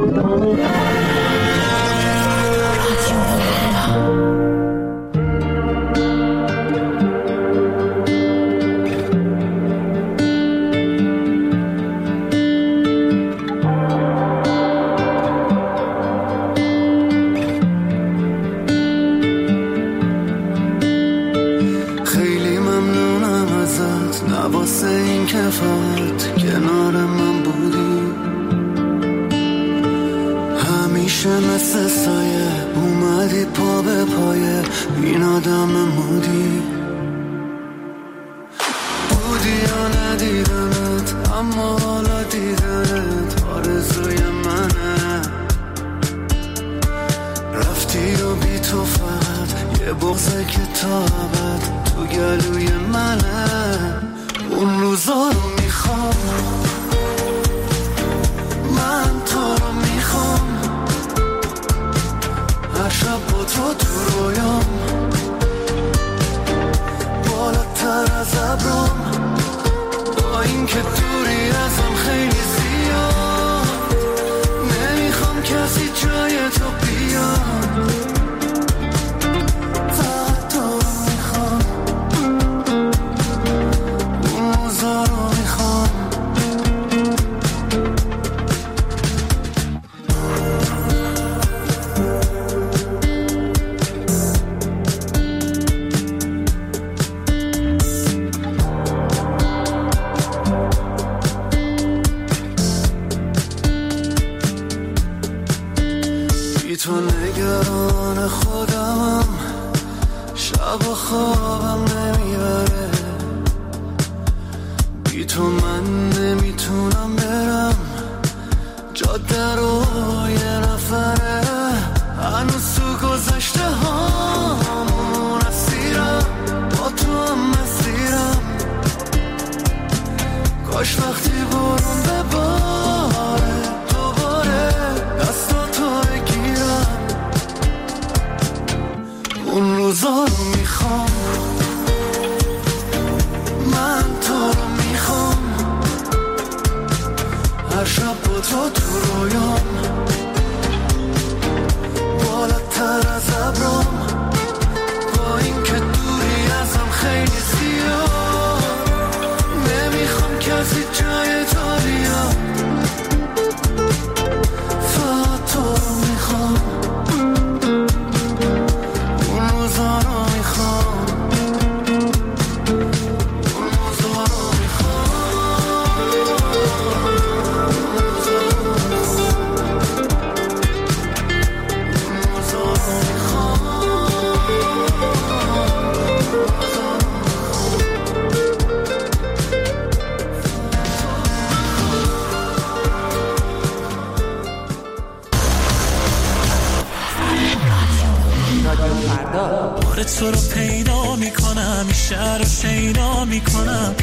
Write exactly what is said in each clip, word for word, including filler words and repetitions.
تو رو پیدا میکنم، شهر رو شیدا میکنم.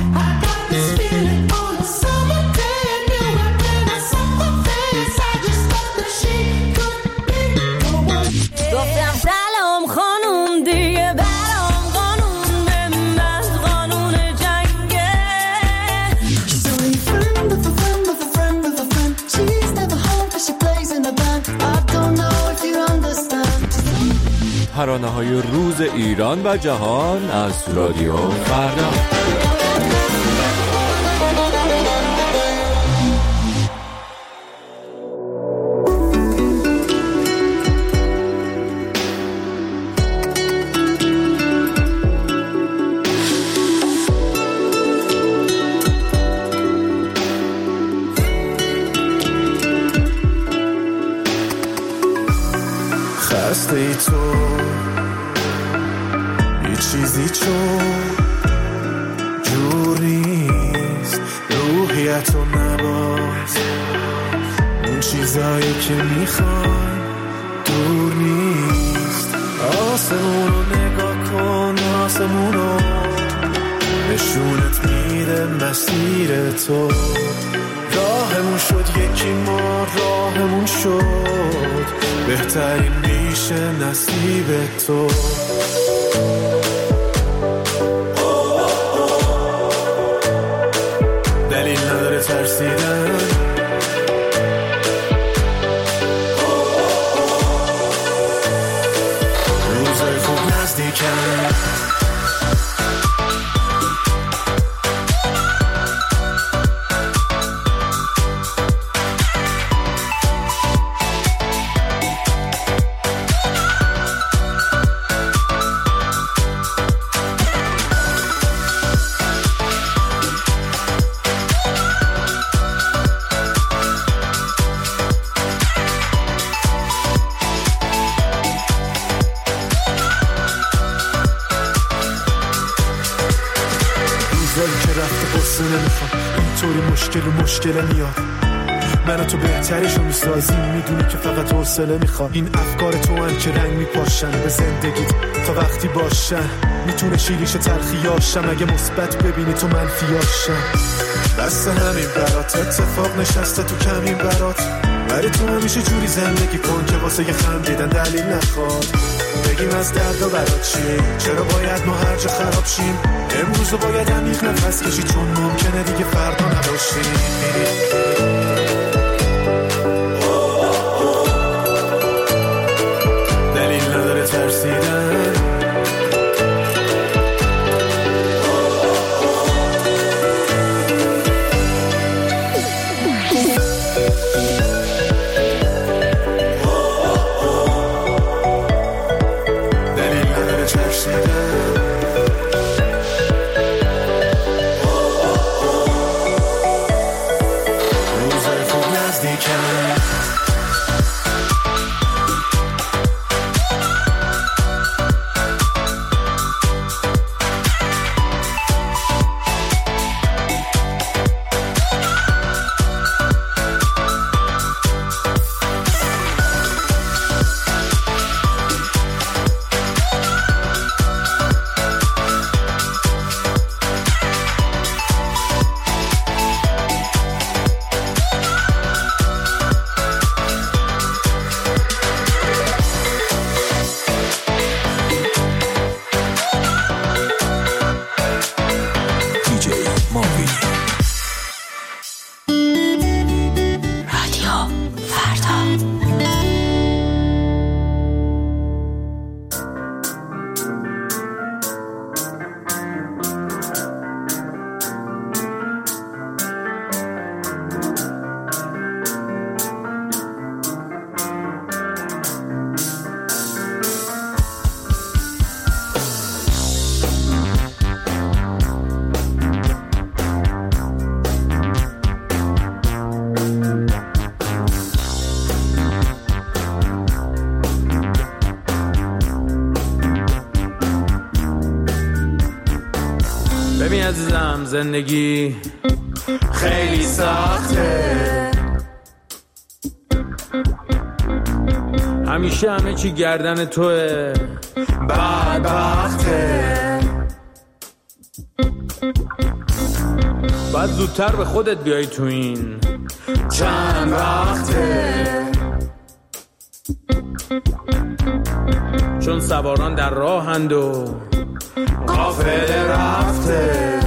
گفتم سلام خانوم دیگه برام قانون من قانون جنگه. She's only friend of a friend of a friend of a friend. She's never home but she plays in a band. I don't know if you understand. ترانه‌های روز ایران و جهان از رادیو فردا. خسته ای تو یه چیزی چون جور نیست، روحیتو نباز، اون چیزایی که میخوای دور نیست. آسمونو نگاه کن، آسمونو نشونت میده مسیر تو. راهمون شد یکی، ما راهمون شد بهترین میشه نصیب تو. دلیل نداره ترسیدن، نزدیکم. اینطوری مشکل و مشکل میاد، من و تو بهترشو میسازیم، میدونی که فقط حوصله میخواد. این افکار تو هم که رنگ میپاشن به زندگیت تا وقتی باشن، میتونه شیریش تلخیاشم اگه مثبت ببینی تو منفیاشم. بس همین برات اتفاق نشسته تو کمین برات، ولی تو همیشه جوری زندگی کن که واسه یه خندیدن دلیل نخواد. بگیم از درد و برات چیه، چرا باید ما هر جا خراب شیم، امروز باید عمیق نفس کشی چون ممکنه دیگه فردا نباشیم. دلیل نداره ترسیدن، زندگی خیلی سخته، همیشه همه چی گردن توه، بدبخته، باید زودتر به خودت بیای تو این چند وقته، چون سواران در راهند و قافله رفته.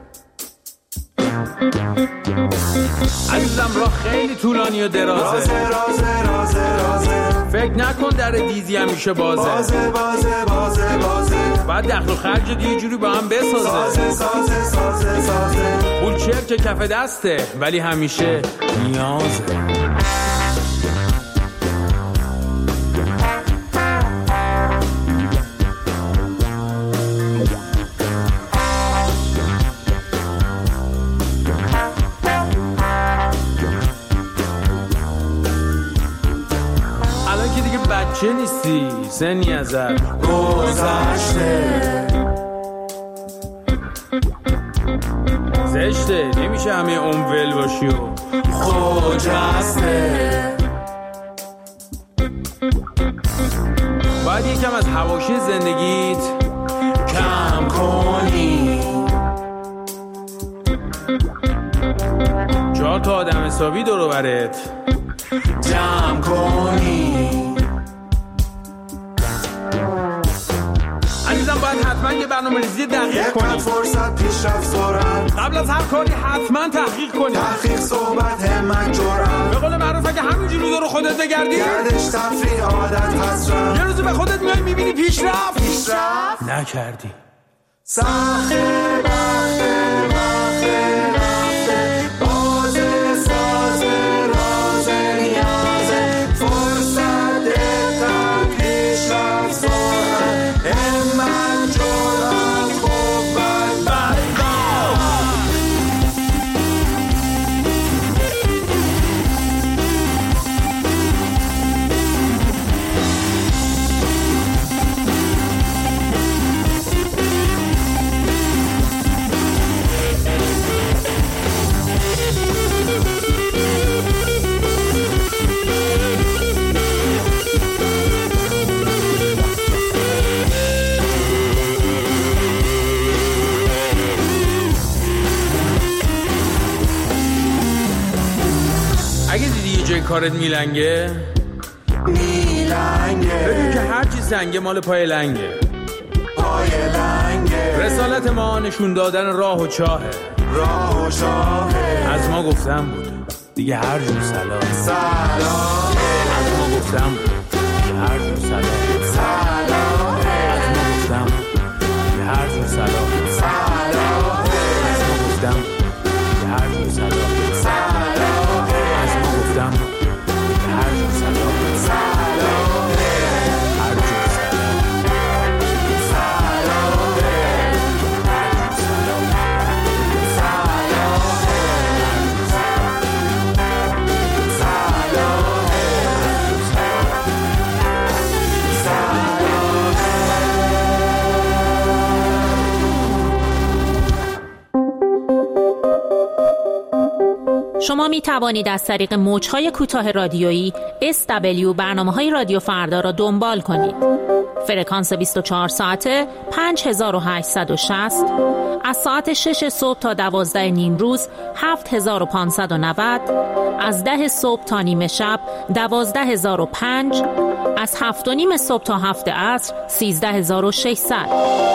عزیزم راه خیلی طولانی و درازه، رازه رازه رازه رازه، فکر نکن در دیزی همیشه بازه، بازه بازه بازه بازه، بعد دخل و خرج یه جوری با هم بسازه، سازه سازه سازه سازه، پول چیر که کف دسته ولی همیشه نیازه. چه نیستی سنی ازت گذشته، زشته نمیشه همه عمر ول باشی و خجسته، باید یکم از حواشی زندگیت کم کنی، چهار تا آدم حسابی دور و برت جمع کنی. عزیزم باید حتما یه برنامه برنامه‌ریزی دقیق کنیم. فرصت پیشرفت سرعت. قبل از هر کاری حتما تحقیق کنیم. تحقیق صحبت همت جرأت. به قول معروف اگه همینجوری دور خودت بگردی گردش تفریح عادت حسرت. یه روزی به خودت میای میبینی پیشرفت پیشرفت نکردی. سخته وقته وقته رفته بازه سازه رازه نیازه فرصت دقت پیشرفت سرعت همت جرأت قوت بلبا. اگه دیدی یه جای کارت میلنگه میلنگه ببین که هرچی سنگه مال پای لنگه. پای لنگه رسالت ما نشون دادن راه و چاهه. راه و شاهه از ما گفتم بود دیگه هر جور سلام سلام. از ما گفتم بود دیگه هر جور سلام سلام. از ما گفتم دیگه هر جور سلام سلام. از ما گفتم دیگه هر جور سلام سلام. از ما گفتم دیگه هر جور سلام سلام. هر جور سلام سلام. شما می توانید از طریق موج‌های کوتاه رادیویی اس دبلیو برنامه‌های رادیو فردا را دنبال کنید. فرکانس بیست و چهار ساعته پنج هزار و هشتصد و شصت، از ساعت شش صبح تا دوازده نیم روز هفت هزار و پانصد و نود، از ده صبح تا نیمه شب دوازده هزار و پنج، از هفت و نیم صبح تا هفت عصر سیزده هزار و ششصد.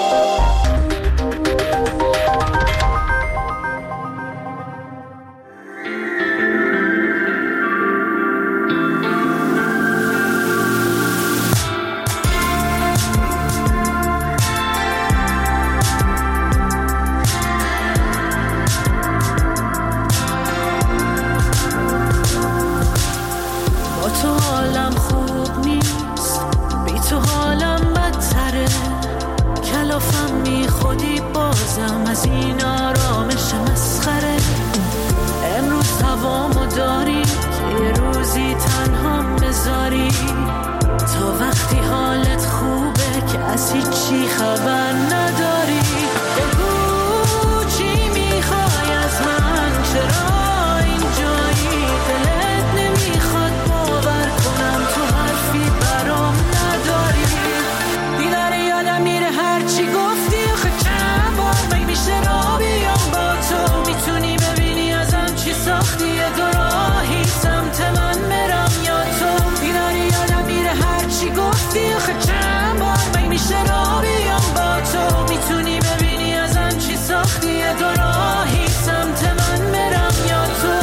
از این آرامش مسخره امروز هوامو داری که یه روزی تنها بذاری تا وقتی حالت خوبه که از هیچی خبر نداری. بگو چی میخوای از من، چرا اینجایی، دلت نمیخواد باور کنم تو حرفی برام نداری. دیدن یادم میره هرچی گفتی آخه چند بار می میشه را بیام با تو، میتونی ببینی ازم چی ساختی، یه دو راهی سمت من برم یا تو. دیدن یادم میره هرچی گفتی آخه چند بار می میشه را بیام با تو، میتونی ببینی ازم چی ساختی، یه دو راهی سمت من برم یا تو.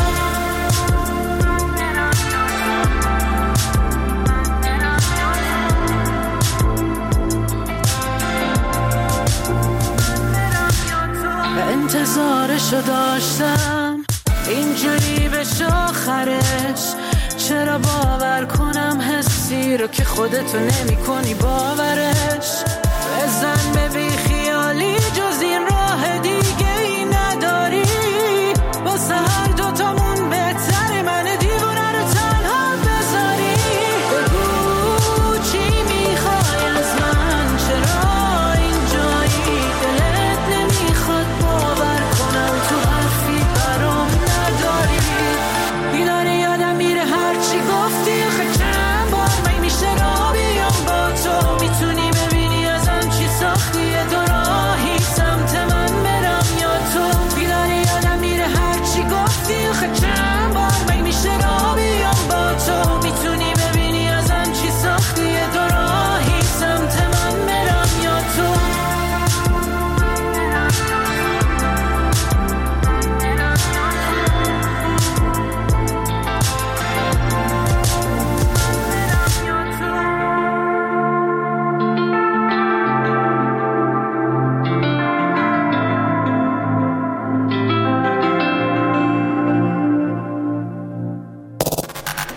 انتظارشو داشتم اینجوری بشه آخرش، چرا باور کنم حسی رو که خودتو نمی کنی باورش. بزن به بی خیالی جز این راه دیگه ای نداری، واسه هر دوتامون بهتره من دیوونه رو تنها بذاری. بگو چی میخوای از من، چرا اینجایی، دلت نمیخواد باور کنم تو حرفی برام نداری. دیدن یادم میره هرچی گفتی آخه چند بار می میشه را بیام با تو، میتونی ببینی ازم چی ساختی، یه دو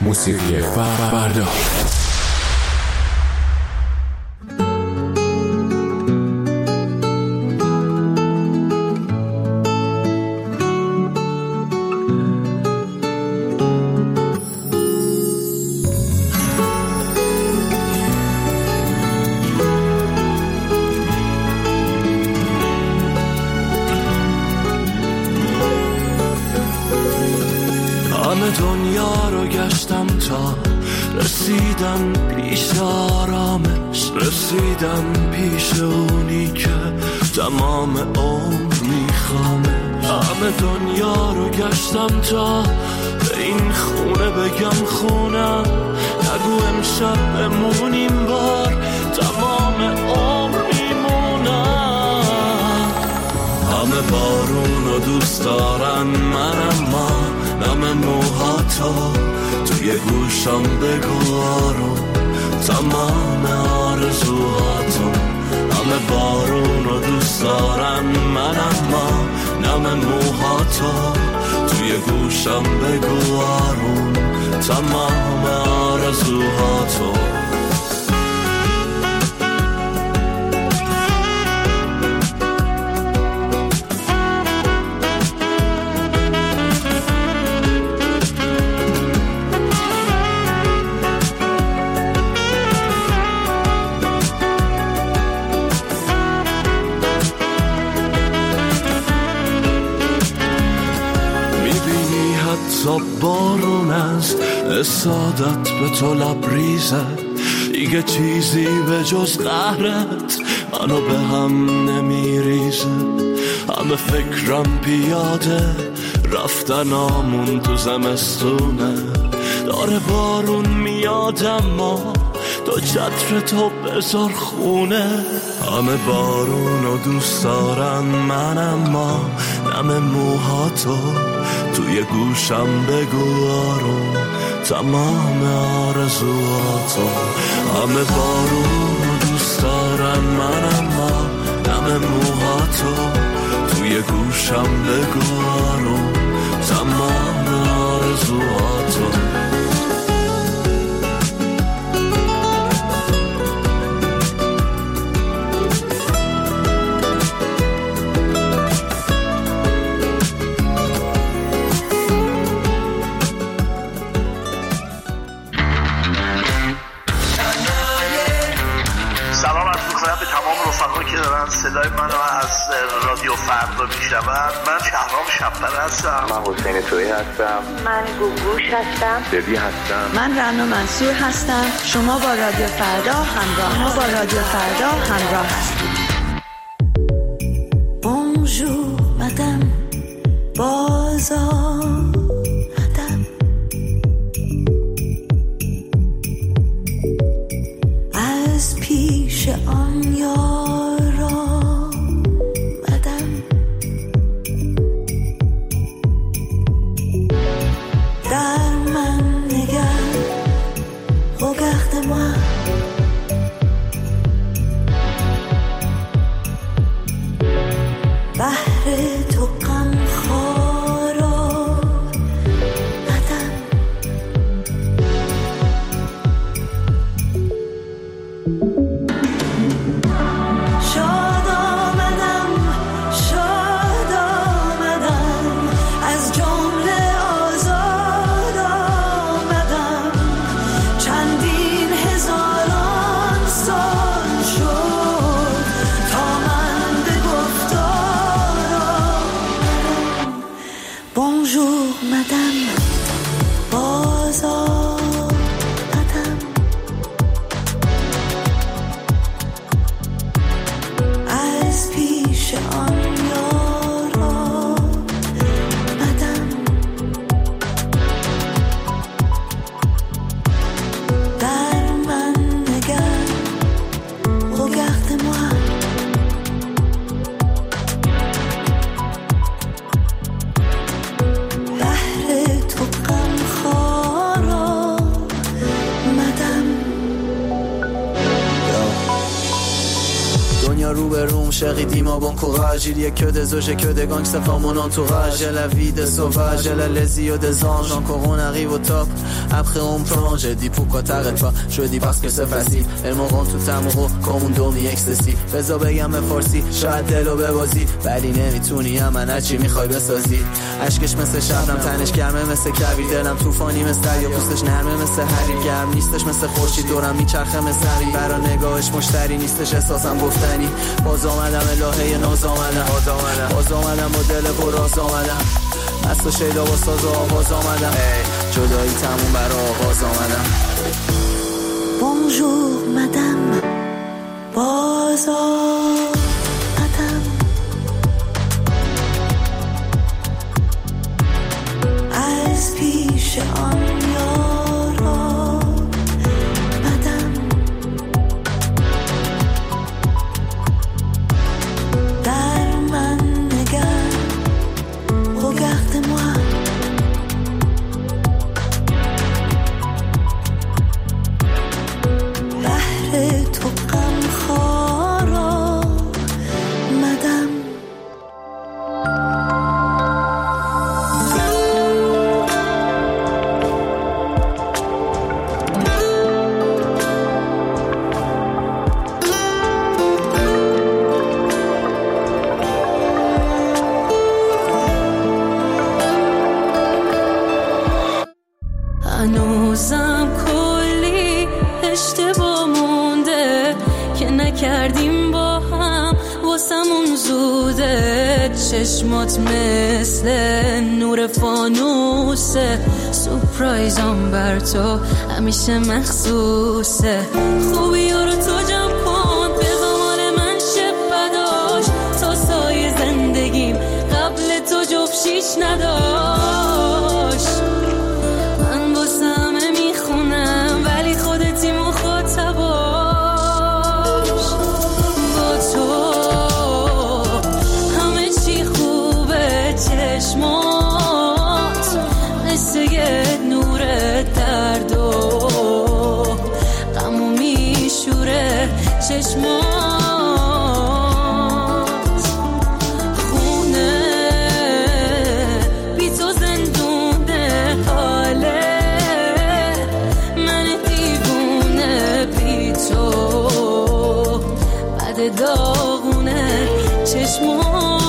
موسیقی فردا. دنیا رو گشتم تا رسیدم پیش آرامش، رسیدم پیش اونی که تمام عمر میخوامش. همه دنیا رو گشتم تا به این خونه بگم خونم، نگو امشب بمونیم بار تمام عمر میمونم. همه بارون رو دوست دارن، من اما نم موهاتو توی گوشم بگو آروم تمام آرزوهاتو. همه بارون رو دوست دارن، من اما نم موهاتو توی گوشم بگو آروم تمام آرزوهاتو. تا بارون از سادت به تو لبریزه، دیگه چیزی به جز قهرت منو به هم نمیریزه. همه فکرم پیاده رفتن آمون تو زمستونه، داره بارون میاد اما تو چتر تو بذار خونه. همه بارون رو دوست دارن، من اما نم موهاتو توی گوشم بگو آروم تمام آرزوهاتو. همه بارون رو دوست دارن، من اما نم موهاتو توی گوشم بگو آروم تمام آرزوهاتو. صدای منو از رادیو فردا میشنون. من شهرام شب‌بر هستم. من حسین تویی هستم. من گوگوش هستم. ببی هستم. من رنا منصور هستم. شما با رادیو فردا همراه ما با رادیو فردا همراه هستید. Bonjour madame بازار madame از پیش آن یارا madame در من نگر regarde-moi duniya رو به روم chérie dis-moi bon courage il y a que des eaux j'ai que des gangs c'est pas mon entourage j'ai la vie des sauvages j'ai la les yeux des anges encore on arrive au top après on plonge je dis pourquoi t'arrêtes pas je dis parce que c'est facile elles me rendent tout amoureux comme un dormi ecstasy بذار بگم به فارسی شاید دلو ببازی ولی نمیتونی من هرچی میخوای بسازی عشقش مثل شبنم تنش گرمه مثل کویر دلم طوفانی مثل یا پوستش نرمه مثل حریر گرم نیستش مثل خورشید دورم میچرخه مثل حریر برا نگاهش مشتری نیستش احساسم گفتنی باز آمدم الهه ناز آمدم باز آمدم با دل پر راز آمدم مست و شیدا با ساز و آواز آمدم جدایی تموم برا آغاز آمدم Bonjour madame باز آمدم از پیش آن یارا مدم در من نگر regarde-moi بحر تو غمخوارا مدم هنوزم کلی اشتباه مونده که نکردیم با هم واسمون زوده چشمات مثل نور فانوسه سورپرایزم بر تو همیشه مخصوصه خوبی رو تو جمع کن به زمان من شب بداش تا سایه زندگیم قبل تو جفشیش نداشت من واسه همه میخونم ولی خودتی مخاطباش با تو همه چی خوبه چشمات مثل یه نور درد و غمو میشوره چشمات خونه بی تو زندونه حاله من دیوونه بی تو بعد داغونه چشمات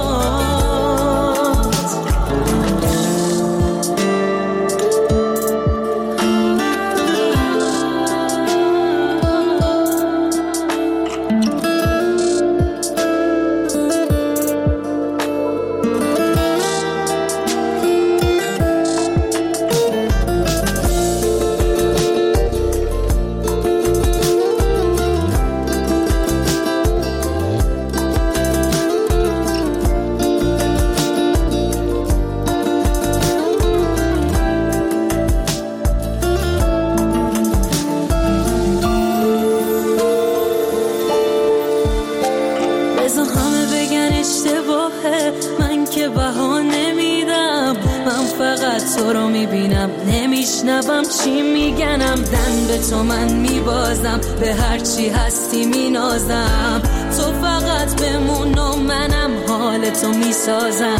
بذار همه بگن اشتباهه من که بها نمیدم من فقط تو رو میبینم نمیشنوم چی میگنم دن به تو من میبازم به هر چی هستی مینازم تو فقط بمون و منم حال تو میسازم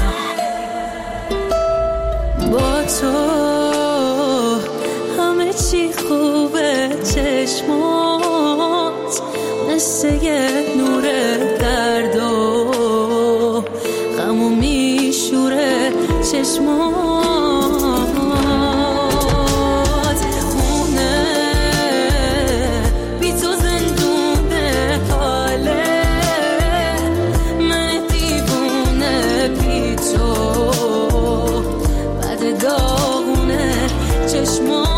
با تو همه چی خوبه چشمات مثل یه نور درد و غمو میشوره چشمات خونه بی تو زندونه حاله من دیوونه بی تو بعد داغونه چشمات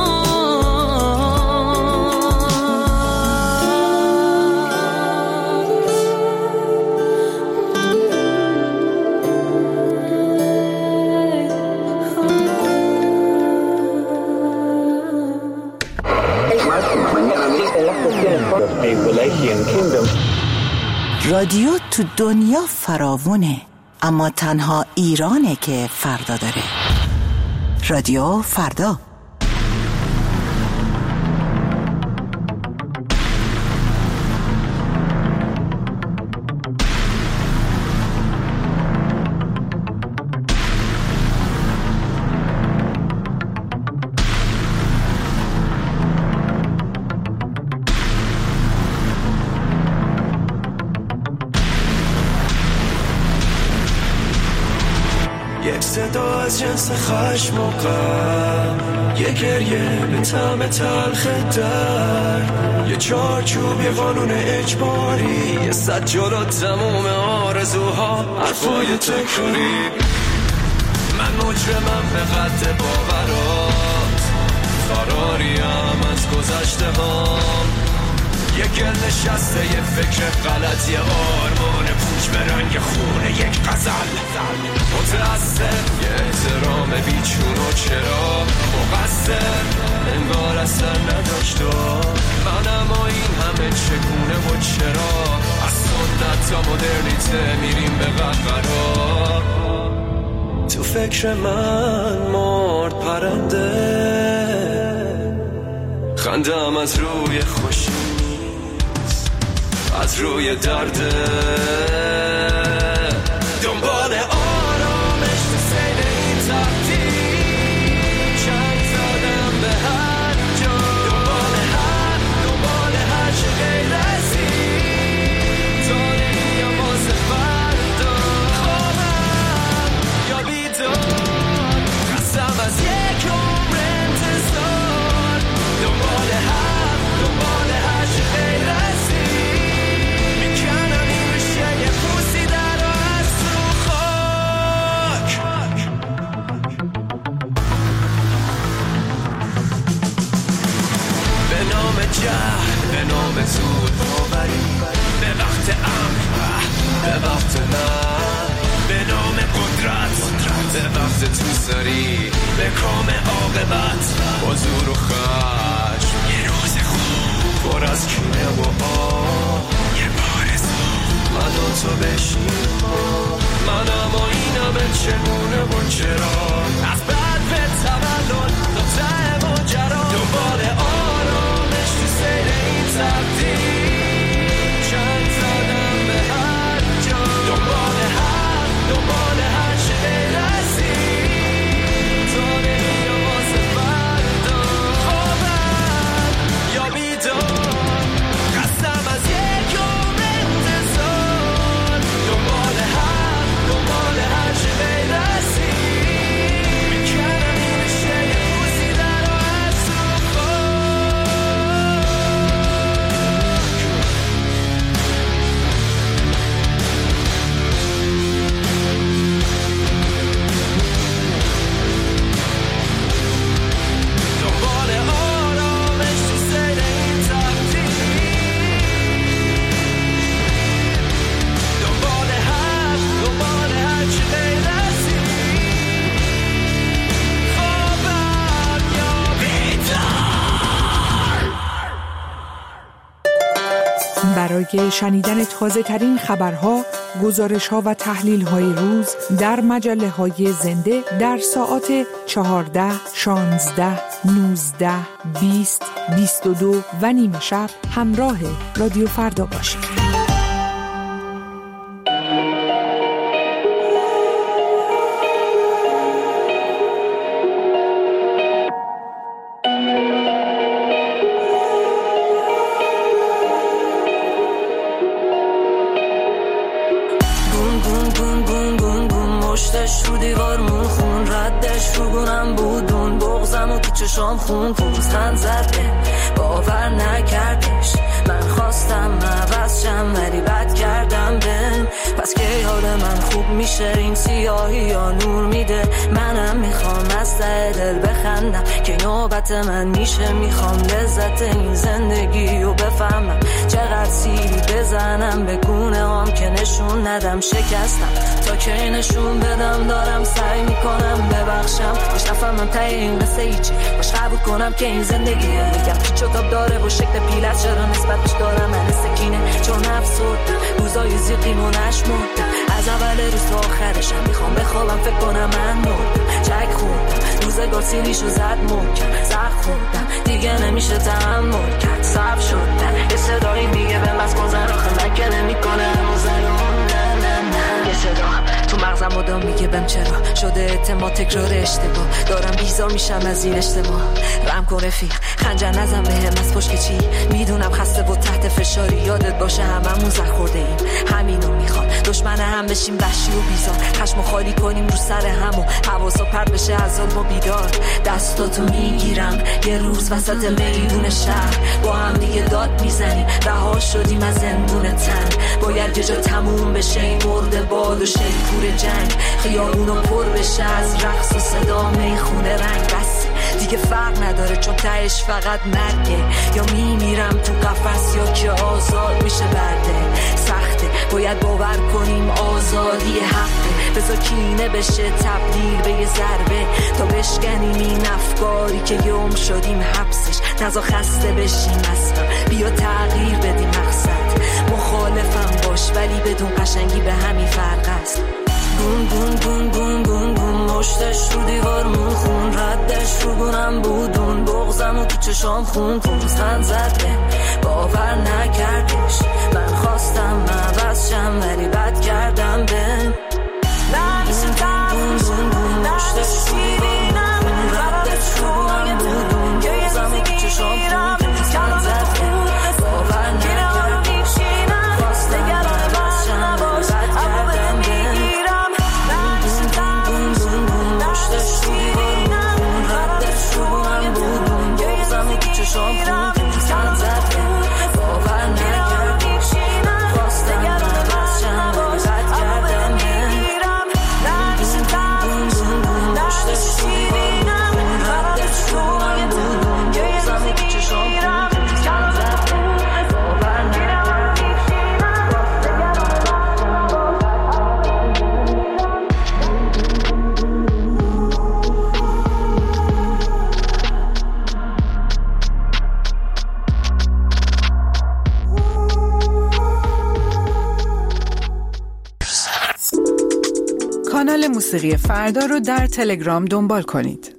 رادیو تو دنیا فراوونه اما تنها ایرانه که فردا داره. رادیو فردا. صدا از جنس خشم و غم، یه گریه به طعم تلخ در، یه چارچوب یه قانون اجباری، یه صد جلو تموم آرزوها حرفای تکراری. من مجرمم به قد باورات، فراریم از گذشته هم، یه گل نشسته یه فکر غلط، یه آرمان پوچ به رنگ خونه یک غزل. متأثر یه احترام بیچون و چرا مقصر انگار اصلا نداشت و من، اما این همه چگونه و چرا از سنت تا مدرنیته میریم به قهقرا. تو فکر من مرد پرنده، خندم از روی خوشی از روی درده، دنبال آرامش تو سیل این تقدیر، چند زدم به هر جا، دنبال هر دنبال هر چه غیر از این، تا نمیم واسه فردا خوابم یا بیدار، خستم از یک عمر انتظار، دنبال هر دنبال هر چه غیر از به نام زود باوری، به وقت امن به وقت من، به نام قدرت به وقت توسری، به کام عاقبت با زور و خشم، یه روز خوب پر از کینه و آه، یه بارزو من و تو بشیم من، اما این همه چگونه و چرا از بعد به تولد تا ته ماجرا، دنبال آرامش تو سیر این تقدیر، چند زدم به هر جا، دنبال هر دنبال هر چه غیر از این، تا نمیم واسه فردا خوابم یا بیدار، خستم از یک عمر انتظار، دنبال هر دنبال هر چه غیر از این، میکنم این بشه یه روزی در و از تو دنبال آرامش تو سیر این تقدیر، دنبال هر دنبال هر چی غیر از این، خوابم یا بیدار. برای شنیدن تازه ترین خبرها، گزارش ها و تحلیل های روز در مجله های زنده در ساعات چهارده، شانزده، نوزده، بیست، بیست و دو و نیمه شب همراه رادیو فردا باشید. بوم بوم بوم بوم بوم بوم، مشتش رو دیوارمون خون، ردش رو گونم بودون، بغزم و تو چشام خون، پوزخند زده باور نکردش، من خواستم عوض شم ولی بد کردم بهم، پس که حال من خوب میشه این سیاهی یا نور میده، منم میخوام از ته دل بخندم که نوبت من میشه، میخوام لذت این زندگی رو بفهمم، چقدر سیلی بزنم به گونه هم که نشون ندم شکستم، تا که نشون بدم دارم سعی میکنم ببخشم، باش نفهمم ته این قصه ایچی، باش قبول کنم که این زندگیه، میگم پیچ و تاب داره و شکل پیلت، چرا نسبتش دارم من سکینه، چون افسردم روزای زیقیم و نشمردم، از اول روز تا آخرشم میخوام بخوابم، فکر کنم من مردم، چک خوردم روزگار سیلیشو زد محکم، زخ خوردم دیگه نمیشه تحمل کرد، صبر شدم یه صدایی میگه به مز گذر، آخه من که نمیکنه همون زنون، نه نه نه، یه صدا تو مغزم دلم مدام میگه بهم چرا شده اعتماد تکرار اشتباه. دارم بیزار میشم از این اشتباه. رم کن رفیق خنجر نزن بهم از پشت چی. میدونم خسته و تحت فشاری، یادت باشه هممون زخ خورده ایم. همینو میخوان دشمن هم بشیم وحشی و بیزار. خشمو خالی کنیم رو سر هم و حواسو پرت بشه از ظلم و بیدار. دستاتو میگیرم یه روز وسط میدون شهر، با هم دیگه داد میزنیم رها شدیم از زندون تن. باید یه جا تموم بشه این مرده باد و شیپور جنگ. خیابونو پر بشه از رقص و صدا میخونه رنگ. بس دیگه فرق نداره چون تهش فقط مرگه. یا میمیرم تو قفس یا که آزاد میشه برده. سخته باید باور کنیم آزادی حقه. بذار کینه بشه تبدیل به یه ضربه تا بشکنیم این افکاری که گم شدیم حبسش. نذار خسته بشیم از هم، بیا تغییر بدیم مقصد. مخالفم باش ولی بدون قشنگی به همین فرق است. گون گون گون گون گون گون مشتش رو دیوار مون خون، ردش رو گونم بودون، بغزم و تو چشام خون خون زن زده باور نکردش. من خواستم عوض شم ولی بد کردم بهم. نمیشه تموم شد مشتش رو دیوار مون، ردش رو گونم بودون، بغزم و تو چشام خون خون زن زده باور نکردش. خواستم عوض شم ولی بد کردم بهم. چشام خون زن زده باور نکردش. خواستم عوض شم ولی بد کردم بهم. نمیشه تموم شد مشتش رو دیوار مون، ردش رو گونم بودون، بغزم و تو چشام خون زن زده باور نکردش. کانال موسیقی فردا رو در تلگرام دنبال کنید.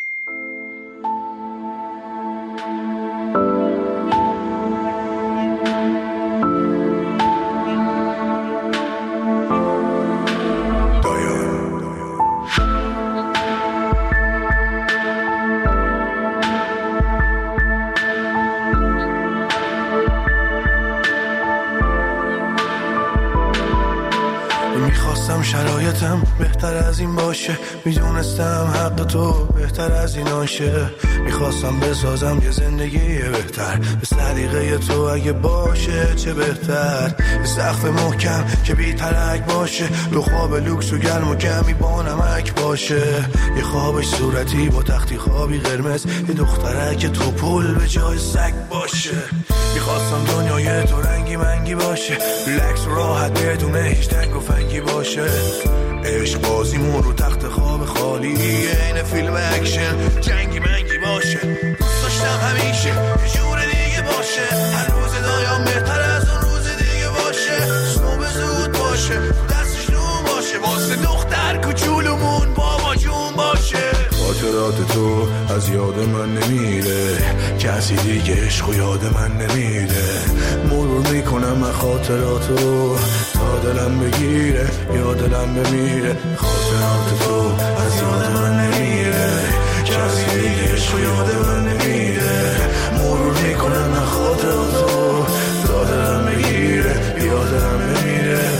شرایطم بهتر از این باشه، میدونستم حق تو بهتر از این آشه. میخواستم بسازم یه زندگی بهتر به صدیقه تو اگه باشه چه بهتر. یه سقف محکم که بی ترک باشه، دو خواب لوکس و گرم و کمی با نمک باشه. یه خوابش صورتی با تختی خوابی قرمز، یه دخترک تو پول به جای سگ باشه. میخواستم دنیای تو رنگی منگی باشه، ریلکس و راحت بدون هیچ تنگ و فنگی باشه. عشق بازیمون رو تخت خواب خالی، این فیلم اکشن جنگی منگی باشه. دوست داشتم همیشه یه جور دیگه باشه، هر روز دایم بهتر از اون روز دیگه باشه. صبح زود باشه دستش نون باشه، واسه دختر کوچولومون بابا جون باشه. خاطرات تو از یاد من نمیره، کسی دیگه عشق و یاد من نمیده. مرور میکنم من خاطراتو تا دلم بگیره یا دلم بمیره. خاطرات تو از یاد من نمیره، کسی دیگه عشق و یاد من نمیده. مرور میکنم من خاطراتو تا دلم بگیره یا دلم بمیره.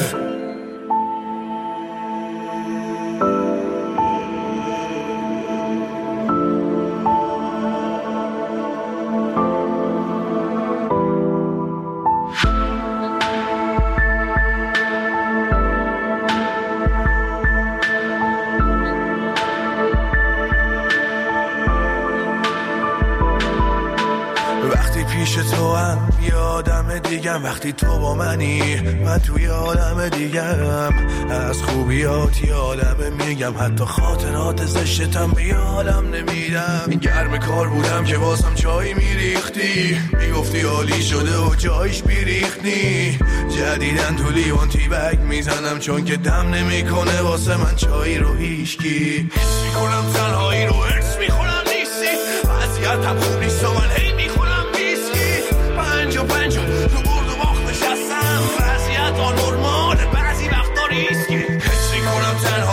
دیگم وقتی تو با منی، من توی عالم دیگم. از خوبیات یادم میگم، حتی خاطرات زشتم به یادم نمیدم. این گرم کار بودم که واسم چای میریختی، میگفتی عالی شده و جایش بیریختی. جدیدن تو لیوان تی بگ میزنم چون که دم نمیکنه واسه من چای رو هیشکی. حس میکنم تنهایی رو ارس میخورم نیستی، وضعیتم خوب نیست و من هی میخورم ویسکی. پنج و پنج و تو برد و باخت نشستم، وضعیت آنورماله بعضی وقتا ریسکی. حس میکنم تنها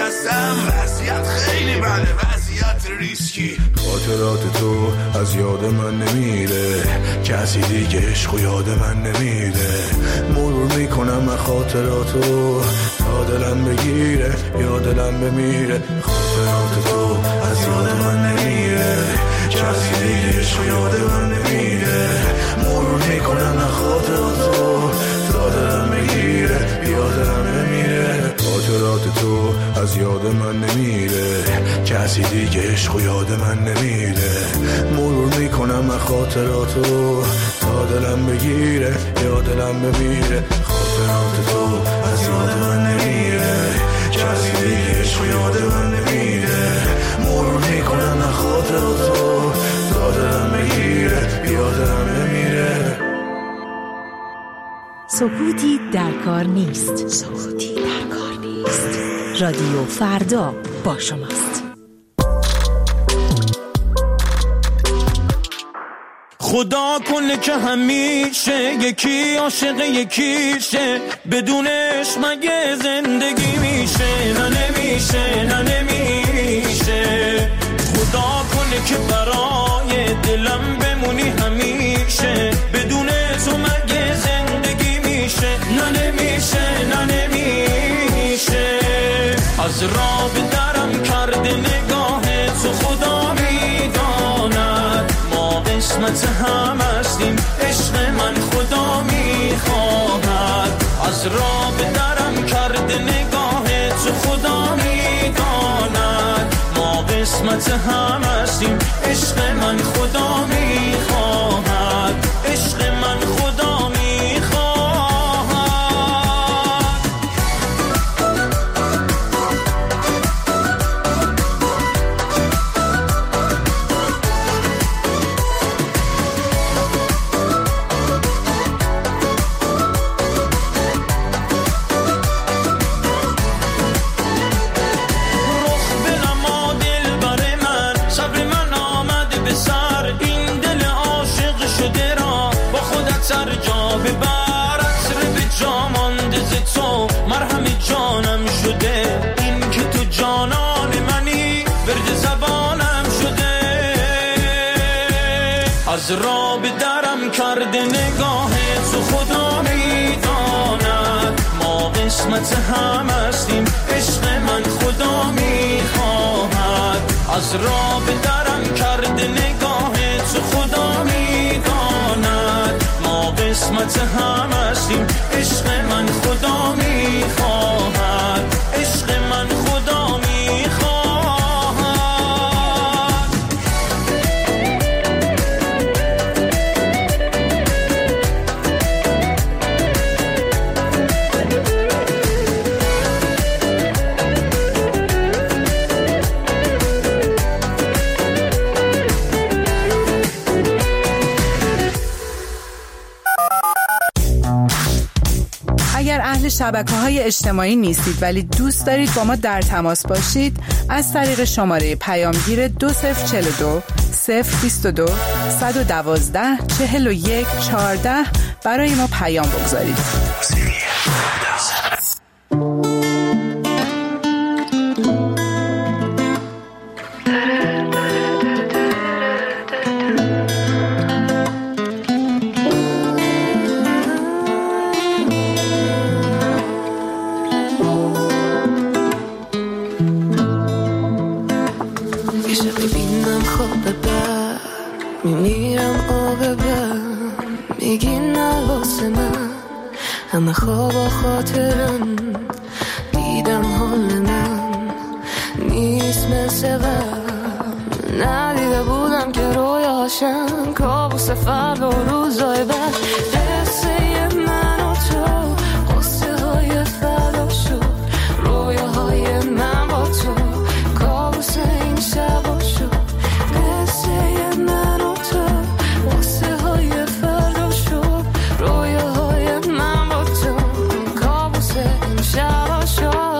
هستم وضعیت خیلی بده وضعیت ریسکی خاطرات تو از یاد من نمیره کسی دیگه عشق و یاد من نمیره مرور میکنم من خاطراتو تا دلم بگیره یا دلم بمیره خاطرات تو از یاد من نمیره کسی دیگه عشق و یاد من نمیره مرور میکنم من خاطراتو تا دلم بگیره یا دلم بمیره خاطرات تو از یاد من نمیره کسی دیگه عشق و یاد من نمیره مرور میکنم من خاطراتو تا دلم بگیره یا دلم بمیره خاطرات تو از یاد من نمیره کسی دیگه عشق و یاد من نمیره مرور میکنم من خاطراتو تا دلم بگیره یا دلم بمیره سکوتی در کار نیست. سکوتی در کار نیست. رادیو فردا با شماست. خدا کنه که همیشه یکی عاشق یکیشه بدونش مگه زندگی میشه نه نمیشه نه نمیشه خدا کنه که برای دلم بمونی همیشه بدون تو مگه زندگی میشه نه نمیشه نه نمیشه از راه به درم کرده نگاه تو خدا میداند ما قسمت هم هستیم عشق من خدا میخواهد از راه به درم کرده نگاه تو خدا میداند ما قسمت هم هستیم عشق من خدا میخواهد عشق من خدا میخواهد سر جا ببر عطر به جا مانده ز تو مرهم جانم شده این که تو جانان منی ورد زبانم شده از راه به درم کرده نگاه تو خدا میداند ما قسمت هم هستیم عشق من خدا میخواهد از راه به درم کرده نگاه تو خدا میداند قسمت هم هستیم عشق من خدا میخواهد عشق من خدا میخواهد اهل شبکه‌های اجتماعی نیستید ولی دوست دارید با ما در تماس باشید از طریق شماره پیامگیر دو صفر چهل و دو صفر بیست و دو صد و دوازده چهل و یک چهارده برای ما پیام بگذارید. میمیرم عاقبت میگی نه واسه من همه خواب و خاطرم دیدم حال من نیست مثل قبل ندیده بودم که رویاشم کابوس فردا و روزای بعد قصه من و تو قصه های فردا شد رویاهای من با تو کابوس این شب شد قصه من و تو قصه های فردا شد رویاهای من با تو کابوس این شب شد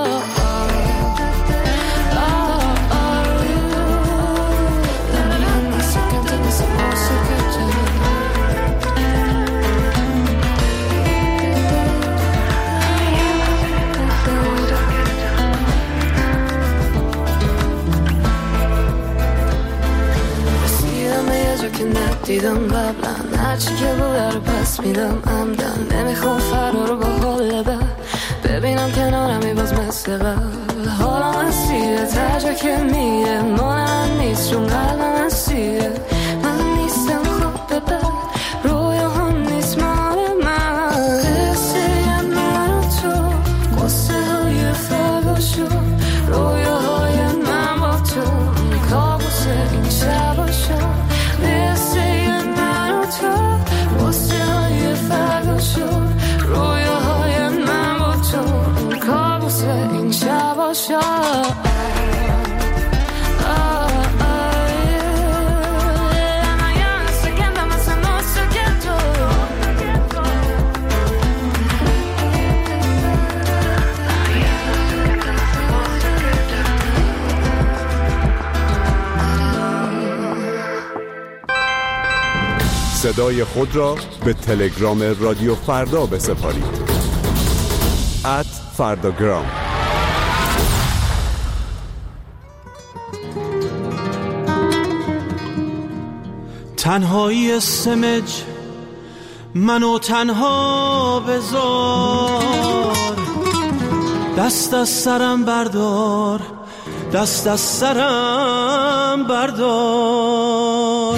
دیدم قبلا، هرچی که بوده رو پس میدم عمدن. نمیخوام فرار با حال بد ببینم کنارمی باز مثل قبل. حالم اسیره تا جا که میره، مال من نیست چون قلبم اسیره. من نیستم خوب به بد، رویا هم نیست مال من. قصه من و تو، قصه های فردا شد، رویاهای من با تو، کابوس این شبا شد. قصه من و تو، قصه های فردا شد، رویاهای من با تو، کابوس این شبا شد. صدای خود را به تلگرام رادیو فردا بسپارید. ات فرداگرام. تنهایی سمج منو تنها بذار، دست از سرم بردار، دست از سرم بردار.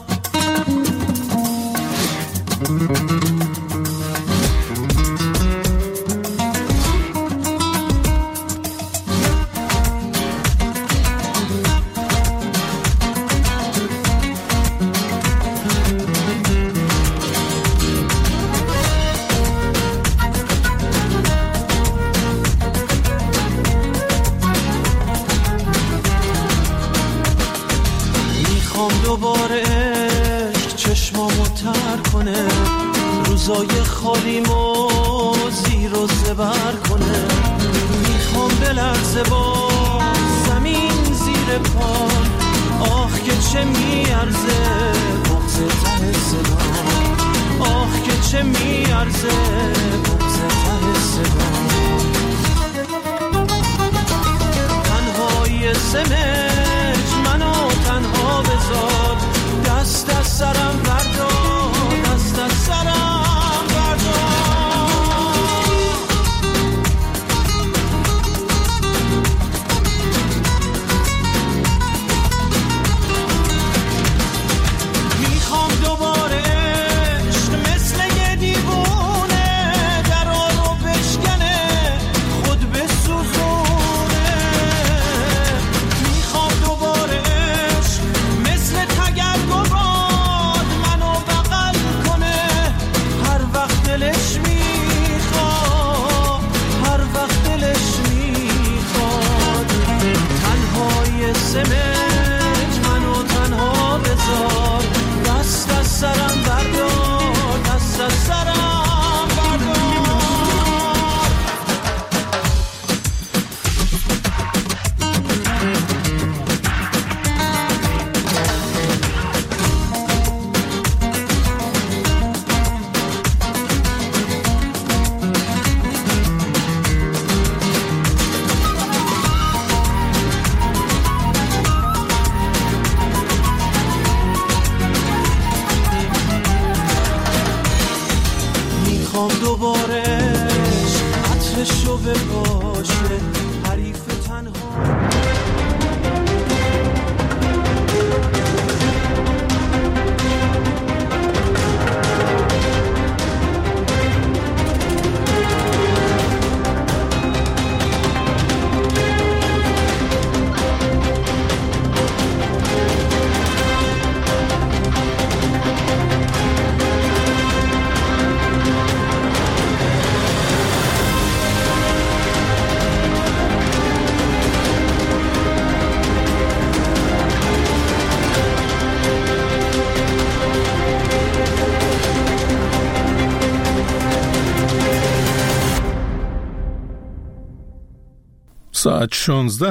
دوباره عشق چشمامو تر کنه، روزای خالیمو زیر و زبر کنه. میخوام بلرزه با زمین زیر پام، آخ که چه میارزه بغض ته صدام، آخ که چه میارزه بغض ته صدام. تنهایی سمج منو تنها بذار، دست از سرم بردار، دست از سرم بردار. میخوام دوباره عشق مثل یه دیوونه درا رو بشکنه، خود بسوزونه. میخوام دوباره عشق مثل تگرگ و باد منو بغل کنه، هر وقت دلش میخواد، هر وقت دلش میخواد. تنهای سمج منو تنها بذار، دست از سرم بردار، دست از سرم بردار. میخوام دوباره عطرشو بپاشه، حریف تنها. ساعت شانزده